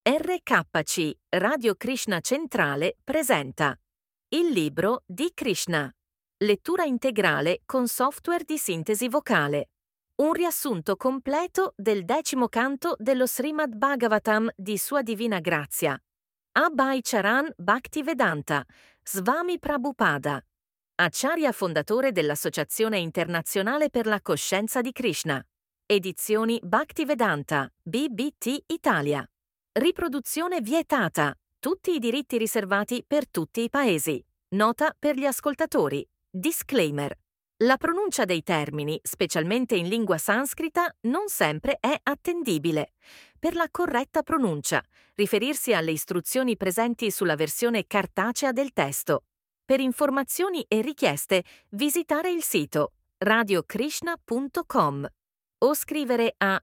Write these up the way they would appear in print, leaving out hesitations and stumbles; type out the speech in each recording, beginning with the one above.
RKC, Radio Krishna Centrale, presenta Il libro di Krishna. Lettura integrale con software di sintesi vocale. Un riassunto completo del 10° canto dello Srimad Bhagavatam di Sua Divina Grazia. Abhay Charan Bhaktivedanta, Swami Prabhupada, Acharya fondatore dell'Associazione Internazionale per la Coscienza di Krishna. Edizioni Bhaktivedanta, BBT Italia. Riproduzione vietata. Tutti i diritti riservati per tutti i paesi. Nota per gli ascoltatori. Disclaimer. La pronuncia dei termini, specialmente in lingua sanscrita, non sempre è attendibile. Per la corretta pronuncia, riferirsi alle istruzioni presenti sulla versione cartacea del testo. Per informazioni e richieste, visitare il sito radiokrishna.com o scrivere a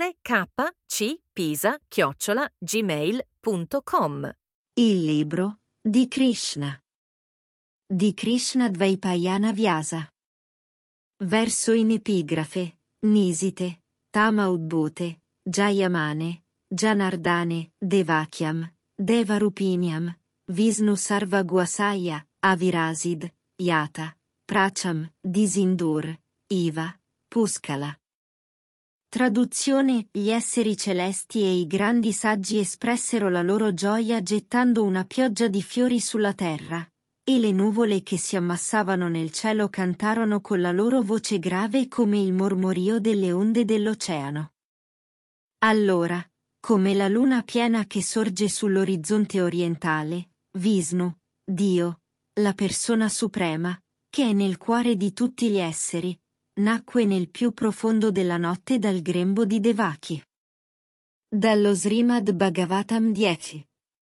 rkcpisa@gmail.com. Il libro di Krishna. Di Krishna Dvaipayana Vyasa. Verso in epigrafe: Nisite, Tama Udbhute, Jayamane, Janardane, Devakyam, Devarupiniam, Vishnu Sarva Guasaya, Avirasid, Yata, Pracham, Disindur, Iva, Puskala. Traduzione: gli esseri celesti e i grandi saggi espressero la loro gioia gettando una pioggia di fiori sulla terra, e le nuvole che si ammassavano nel cielo cantarono con la loro voce grave come il mormorio delle onde dell'oceano. Allora, come la luna piena che sorge sull'orizzonte orientale, Vishnu, Dio, la persona suprema, che è nel cuore di tutti gli esseri, nacque nel più profondo della notte dal grembo di Devaki. Dallo Srimad Bhagavatam 10.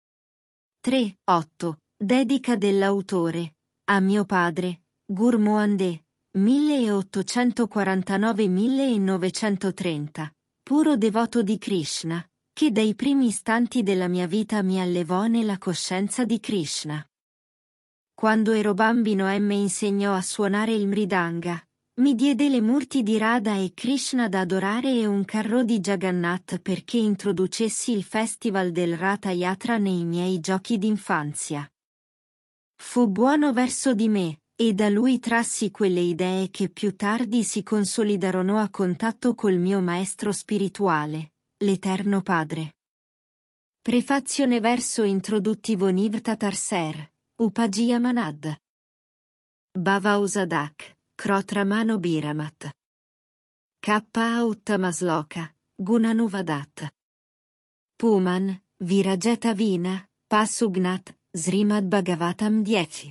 3.8. Dedica dell'autore a mio padre, Gurmoande, 1849-1930, puro devoto di Krishna, che dai primi istanti della mia vita mi allevò nella coscienza di Krishna. Quando ero bambino mi insegnò a suonare il mridanga. Mi diede le murti di Radha e Krishna da adorare e un carro di Jagannath perché introducessi il festival del Ratha Yatra nei miei giochi d'infanzia. Fu buono verso di me, e da lui trassi quelle idee che più tardi si consolidarono a contatto col mio maestro spirituale, l'Eterno Padre. Prefazione verso introduttivo Nivtatar Ser, Upajiya Manad. Bhava Usadak. Krotramano Biramat. K.A. Uttamasloka, Gunanuvadat. Puman, Virajeta Vina, Pasugnat, Srimad Bhagavatam 10.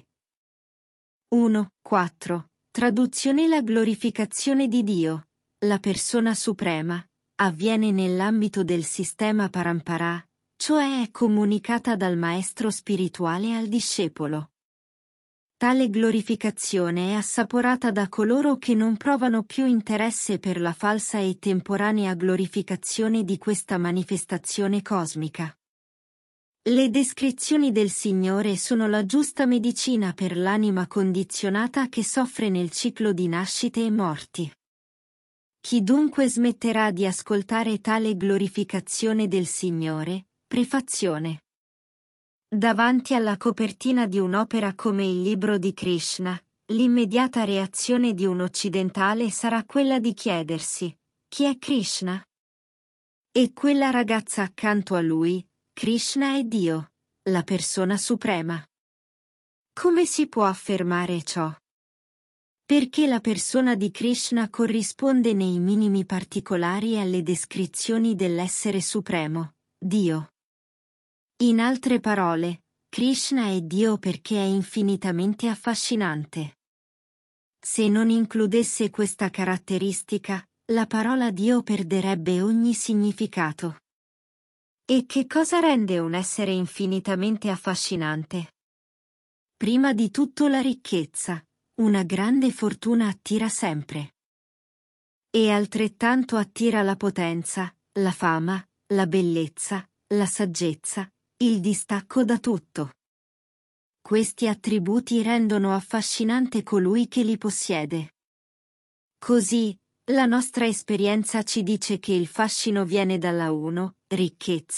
1.4. Traduzione: la glorificazione di Dio, la persona suprema, avviene nell'ambito del sistema Parampara, cioè è comunicata dal maestro spirituale al discepolo. Tale glorificazione è assaporata da coloro che non provano più interesse per la falsa e temporanea glorificazione di questa manifestazione cosmica. Le descrizioni del Signore sono la giusta medicina per l'anima condizionata che soffre nel ciclo di nascite e morti. Chi dunque smetterà di ascoltare tale glorificazione del Signore? Prefazione. Davanti alla copertina di un'opera come il libro di Krishna, l'immediata reazione di un occidentale sarà quella di chiedersi: chi è Krishna? E quella ragazza accanto a lui: Krishna è Dio, la persona suprema. Come si può affermare ciò? Perché la persona di Krishna corrisponde nei minimi particolari alle descrizioni dell'essere supremo, Dio. In altre parole, Krishna è Dio perché è infinitamente affascinante. Se non includesse questa caratteristica, la parola Dio perderebbe ogni significato. E che cosa rende un essere infinitamente affascinante? Prima di tutto la ricchezza. Una grande fortuna attira sempre. E altrettanto attira la potenza, la fama, la bellezza, la saggezza, il distacco da tutto. Questi attributi rendono affascinante colui che li possiede. Così, la nostra esperienza ci dice che il fascino viene dalla 1. Ricchezza,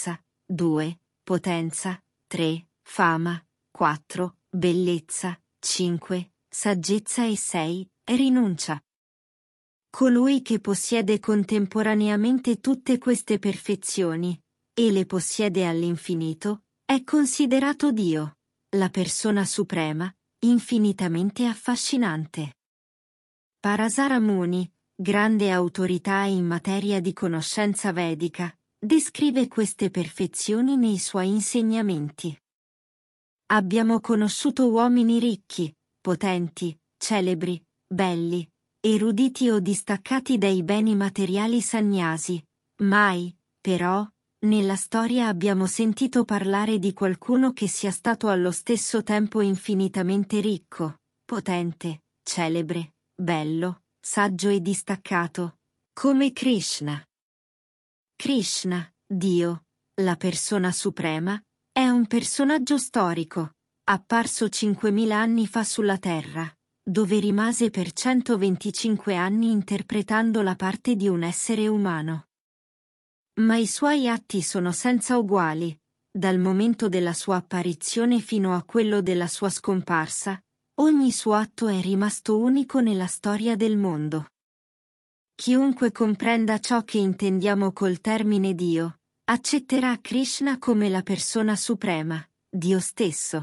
2. Potenza, 3. Fama, 4. Bellezza, 5. Saggezza e 6. Rinuncia. Colui che possiede contemporaneamente tutte queste perfezioni, e le possiede all'infinito, è considerato Dio, la persona suprema, infinitamente affascinante. Parasara Muni, grande autorità in materia di conoscenza vedica, descrive queste perfezioni nei suoi insegnamenti. Abbiamo conosciuto uomini ricchi, potenti, celebri, belli, eruditi o distaccati dai beni materiali sannyasi. Mai, però, nella storia abbiamo sentito parlare di qualcuno che sia stato allo stesso tempo infinitamente ricco, potente, celebre, bello, saggio e distaccato, come Krishna. Krishna, Dio, la persona suprema, è un personaggio storico, apparso 5.000 anni fa sulla Terra, dove rimase per 125 anni interpretando la parte di un essere umano. Ma i suoi atti sono senza uguali, dal momento della sua apparizione fino a quello della sua scomparsa, ogni suo atto è rimasto unico nella storia del mondo. Chiunque comprenda ciò che intendiamo col termine Dio, accetterà Krishna come la persona suprema, Dio stesso.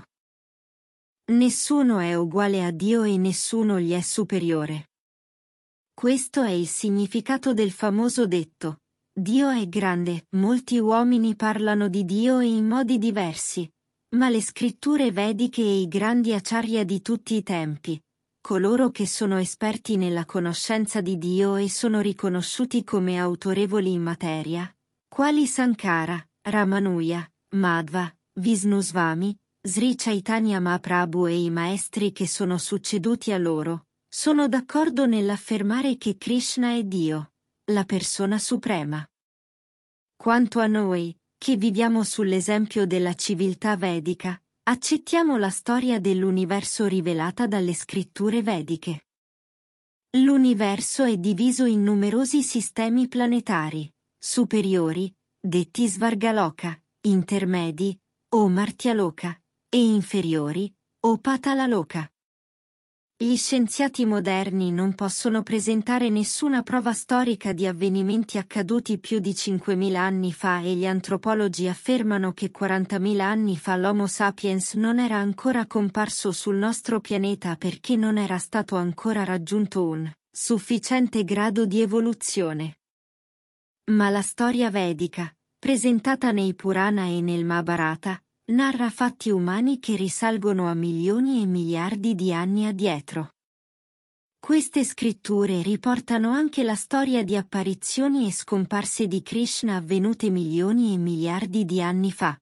Nessuno è uguale a Dio e nessuno gli è superiore. Questo è il significato del famoso detto: Dio è grande. Molti uomini parlano di Dio in modi diversi, ma le scritture vediche e i grandi acharya di tutti i tempi, coloro che sono esperti nella conoscenza di Dio e sono riconosciuti come autorevoli in materia, quali Sankara, Ramanuja, Madhva, Visnusvami, Sri Chaitanya Mahaprabhu e i maestri che sono succeduti a loro, sono d'accordo nell'affermare che Krishna è Dio, la persona suprema. Quanto a noi, che viviamo sull'esempio della civiltà vedica, accettiamo la storia dell'universo rivelata dalle scritture vediche. L'universo è diviso in numerosi sistemi planetari, superiori, detti Svargaloka, intermedi, o Martyaloka, e inferiori, o Patalaloka. Gli scienziati moderni non possono presentare nessuna prova storica di avvenimenti accaduti più di 5.000 anni fa e gli antropologi affermano che 40.000 anni fa l'Homo sapiens non era ancora comparso sul nostro pianeta perché non era stato ancora raggiunto un sufficiente grado di evoluzione. Ma la storia vedica, presentata nei Purana e nel Mahabharata, narra fatti umani che risalgono a milioni e miliardi di anni addietro. Queste scritture riportano anche la storia di apparizioni e scomparse di Krishna avvenute milioni e miliardi di anni fa.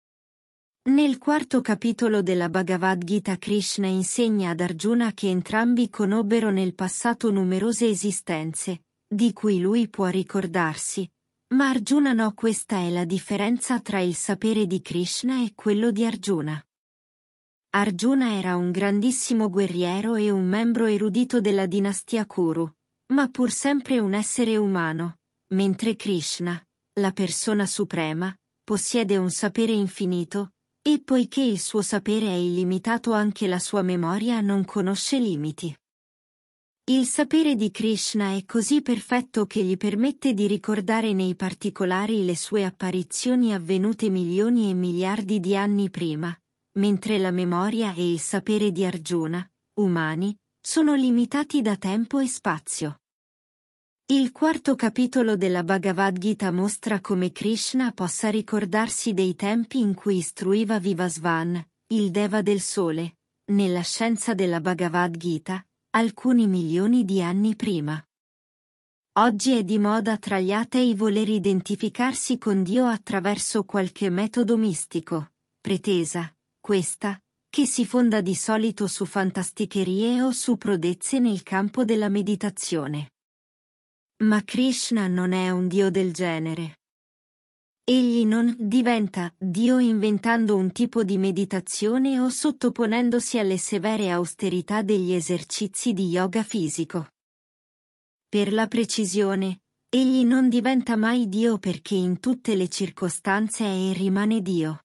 Nel quarto capitolo della Bhagavad Gita Krishna insegna ad Arjuna che entrambi conobbero nel passato numerose esistenze, di cui lui può ricordarsi, ma Arjuna no. Questa è la differenza tra il sapere di Krishna e quello di Arjuna. Arjuna era un grandissimo guerriero e un membro erudito della dinastia Kuru, ma pur sempre un essere umano, mentre Krishna, la persona suprema, possiede un sapere infinito, e poiché il suo sapere è illimitato anche la sua memoria non conosce limiti. Il sapere di Krishna è così perfetto che gli permette di ricordare nei particolari le sue apparizioni avvenute milioni e miliardi di anni prima, mentre la memoria e il sapere di Arjuna, umani, sono limitati da tempo e spazio. Il quarto capitolo della Bhagavad Gita mostra come Krishna possa ricordarsi dei tempi in cui istruiva Vivasvan, il Deva del Sole, nella scienza della Bhagavad Gita, alcuni milioni di anni prima. Oggi è di moda tra gli atei voler identificarsi con Dio attraverso qualche metodo mistico, pretesa, questa, che si fonda di solito su fantasticherie o su prodezze nel campo della meditazione. Ma Krishna non è un Dio del genere. Egli non diventa Dio inventando un tipo di meditazione o sottoponendosi alle severe austerità degli esercizi di yoga fisico. Per la precisione, Egli non diventa mai Dio perché in tutte le circostanze è e rimane Dio.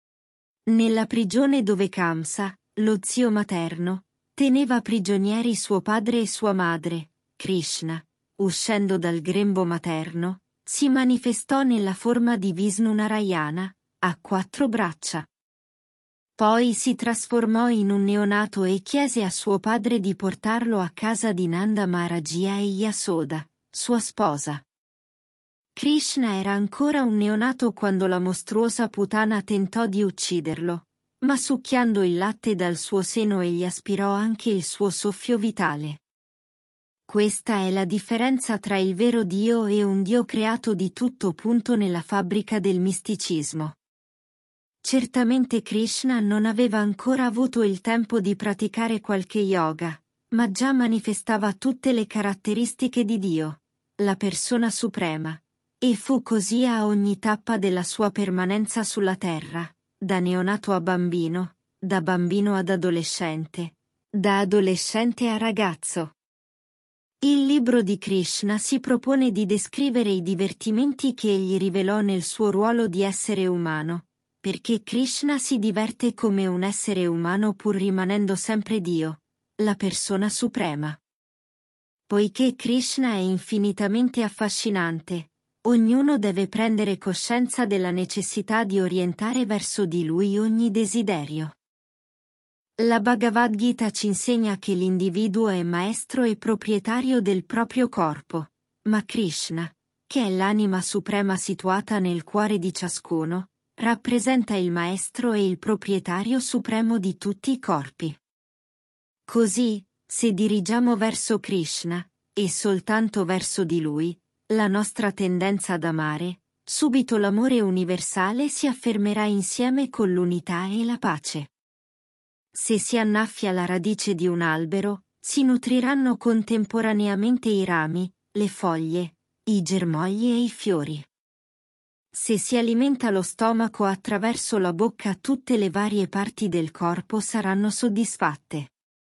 Nella prigione dove Kamsa, lo zio materno, teneva prigionieri suo padre e sua madre, Krishna, uscendo dal grembo materno, si manifestò nella forma di Vishnu Narayana, a 4 braccia. Poi si trasformò in un neonato e chiese a suo padre di portarlo a casa di Nanda Maharaja e Yasoda, sua sposa. Krishna era ancora un neonato quando la mostruosa Putana tentò di ucciderlo, ma succhiando il latte dal suo seno egli aspirò anche il suo soffio vitale. Questa è la differenza tra il vero Dio e un Dio creato di tutto punto nella fabbrica del misticismo. Certamente Krishna non aveva ancora avuto il tempo di praticare qualche yoga, ma già manifestava tutte le caratteristiche di Dio, la persona suprema, e fu così a ogni tappa della sua permanenza sulla terra, da neonato a bambino, da bambino ad adolescente, da adolescente a ragazzo. Il libro di Krishna si propone di descrivere i divertimenti che egli rivelò nel suo ruolo di essere umano, perché Krishna si diverte come un essere umano pur rimanendo sempre Dio, la persona suprema. Poiché Krishna è infinitamente affascinante, ognuno deve prendere coscienza della necessità di orientare verso di lui ogni desiderio. La Bhagavad Gita ci insegna che l'individuo è maestro e proprietario del proprio corpo, ma Krishna, che è l'anima suprema situata nel cuore di ciascuno, rappresenta il maestro e il proprietario supremo di tutti i corpi. Così, se dirigiamo verso Krishna, e soltanto verso di lui, la nostra tendenza ad amare, subito l'amore universale si affermerà insieme con l'unità e la pace. Se si annaffia la radice di un albero, si nutriranno contemporaneamente i rami, le foglie, i germogli e i fiori. Se si alimenta lo stomaco attraverso la bocca, tutte le varie parti del corpo saranno soddisfatte.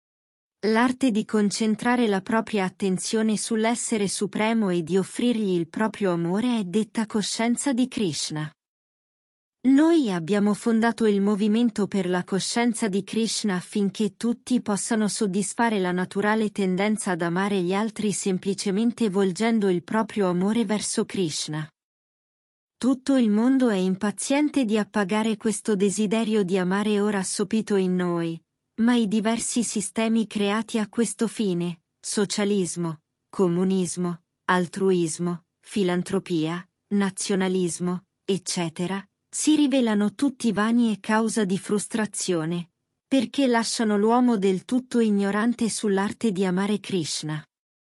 L'arte di concentrare la propria attenzione sull'essere supremo e di offrirgli il proprio amore è detta coscienza di Krishna. Noi abbiamo fondato il movimento per la coscienza di Krishna affinché tutti possano soddisfare la naturale tendenza ad amare gli altri semplicemente volgendo il proprio amore verso Krishna. Tutto il mondo è impaziente di appagare questo desiderio di amare ora assopito in noi, ma i diversi sistemi creati a questo fine, socialismo, comunismo, altruismo, filantropia, nazionalismo, eccetera, si rivelano tutti vani e causa di frustrazione, perché lasciano l'uomo del tutto ignorante sull'arte di amare Krishna.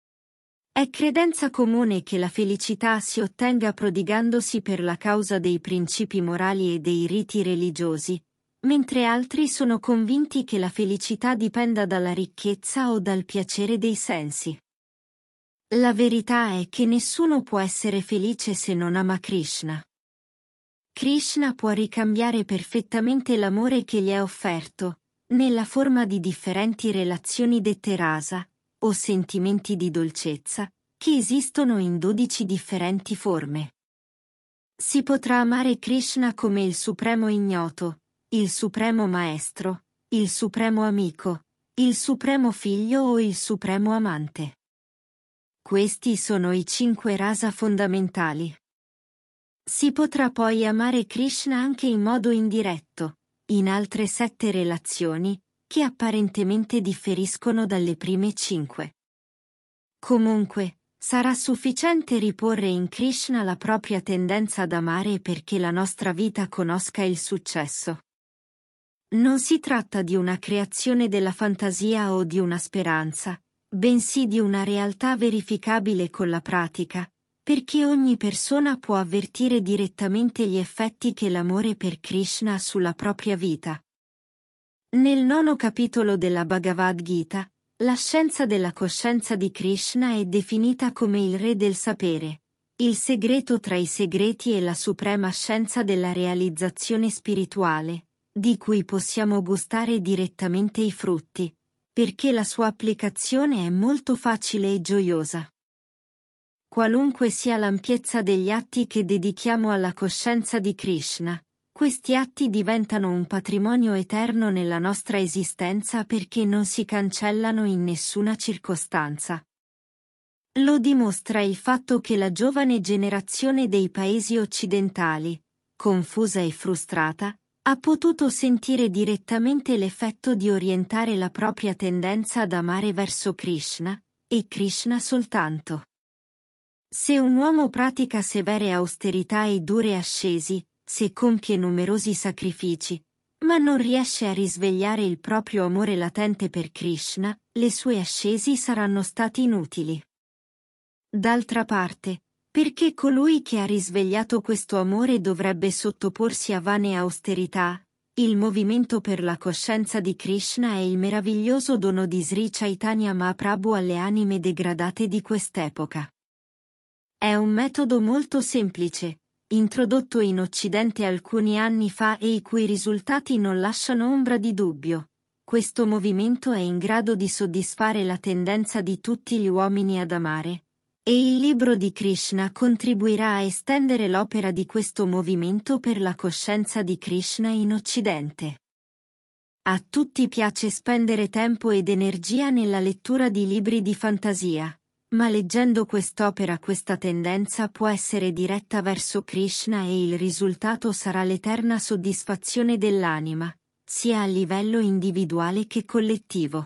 È credenza comune che la felicità si ottenga prodigandosi per la causa dei principi morali e dei riti religiosi, mentre altri sono convinti che la felicità dipenda dalla ricchezza o dal piacere dei sensi. La verità è che nessuno può essere felice se non ama Krishna. Krishna può ricambiare perfettamente l'amore che gli è offerto, nella forma di differenti relazioni dette rasa, o sentimenti di dolcezza, che esistono in 12 differenti forme. Si potrà amare Krishna come il supremo ignoto, il supremo maestro, il supremo amico, il supremo figlio o il supremo amante. Questi sono i 5 rasa fondamentali. Si potrà poi amare Krishna anche in modo indiretto, in altre 7 relazioni, che apparentemente differiscono dalle prime 5. Comunque, sarà sufficiente riporre in Krishna la propria tendenza ad amare perché la nostra vita conosca il successo. Non si tratta di una creazione della fantasia o di una speranza, bensì di una realtà verificabile con la pratica, perché ogni persona può avvertire direttamente gli effetti che l'amore per Krishna ha sulla propria vita. Nel 9° capitolo della Bhagavad Gita, la scienza della coscienza di Krishna è definita come il re del sapere, il segreto tra i segreti e la suprema scienza della realizzazione spirituale, di cui possiamo gustare direttamente i frutti, perché la sua applicazione è molto facile e gioiosa. Qualunque sia l'ampiezza degli atti che dedichiamo alla coscienza di Krishna, questi atti diventano un patrimonio eterno nella nostra esistenza perché non si cancellano in nessuna circostanza. Lo dimostra il fatto che la giovane generazione dei paesi occidentali, confusa e frustrata, ha potuto sentire direttamente l'effetto di orientare la propria tendenza ad amare verso Krishna, e Krishna soltanto. Se un uomo pratica severe austerità e dure ascesi, se compie numerosi sacrifici, ma non riesce a risvegliare il proprio amore latente per Krishna, le sue ascesi saranno stati inutili. D'altra parte, perché colui che ha risvegliato questo amore dovrebbe sottoporsi a vane austerità? Il movimento per la coscienza di Krishna è il meraviglioso dono di Sri Chaitanya Mahaprabhu alle anime degradate di quest'epoca. È un metodo molto semplice, introdotto in Occidente alcuni anni fa e i cui risultati non lasciano ombra di dubbio. Questo movimento è in grado di soddisfare la tendenza di tutti gli uomini ad amare, e il libro di Krishna contribuirà a estendere l'opera di questo movimento per la coscienza di Krishna in Occidente. A tutti piace spendere tempo ed energia nella lettura di libri di fantasia, ma leggendo quest'opera questa tendenza può essere diretta verso Krishna e il risultato sarà l'eterna soddisfazione dell'anima, sia a livello individuale che collettivo.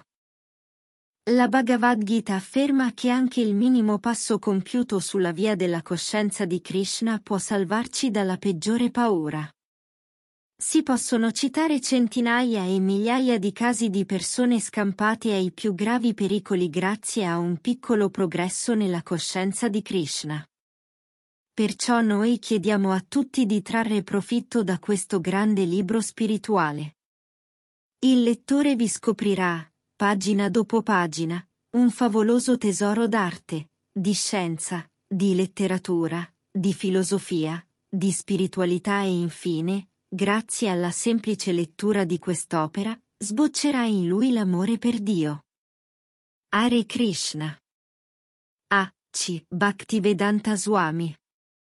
La Bhagavad Gita afferma che anche il minimo passo compiuto sulla via della coscienza di Krishna può salvarci dalla peggiore paura. Si possono citare centinaia e migliaia di casi di persone scampate ai più gravi pericoli grazie a un piccolo progresso nella coscienza di Krishna. Perciò noi chiediamo a tutti di trarre profitto da questo grande libro spirituale. Il lettore vi scoprirà, pagina dopo pagina, un favoloso tesoro d'arte, di scienza, di letteratura, di filosofia, di spiritualità e infine, grazie alla semplice lettura di quest'opera, sboccerà in lui l'amore per Dio. Hare Krishna. A. C. Bhaktivedanta Swami.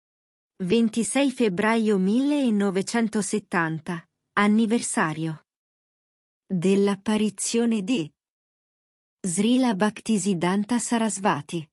26 febbraio 1970, anniversario dell'apparizione di Srila Bhaktisiddhanta Sarasvati.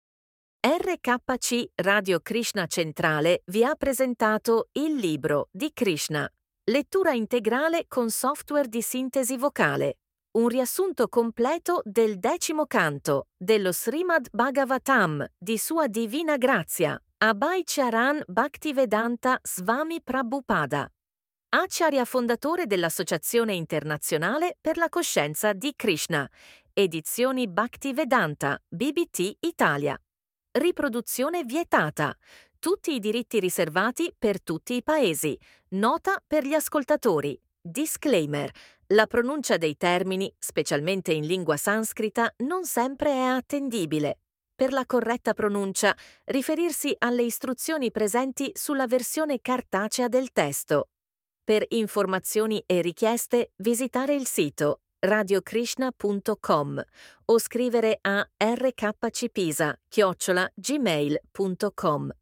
RKC Radio Krishna Centrale vi ha presentato Il libro di Krishna, lettura integrale con software di sintesi vocale, un riassunto completo del 10° canto dello Srimad Bhagavatam di Sua Divina Grazia, Abhay Charan Bhaktivedanta Swami Prabhupada, Acharya fondatore dell'Associazione Internazionale per la Coscienza di Krishna, Edizioni Bhaktivedanta, BBT Italia. Riproduzione vietata. Tutti i diritti riservati per tutti i paesi. Nota per gli ascoltatori. Disclaimer. La pronuncia dei termini, specialmente in lingua sanscrita, non sempre è attendibile. Per la corretta pronuncia, riferirsi alle istruzioni presenti sulla versione cartacea del testo. Per informazioni e richieste, visitare il sito radiokrishna.com o scrivere a rkcpisa@gmail.com.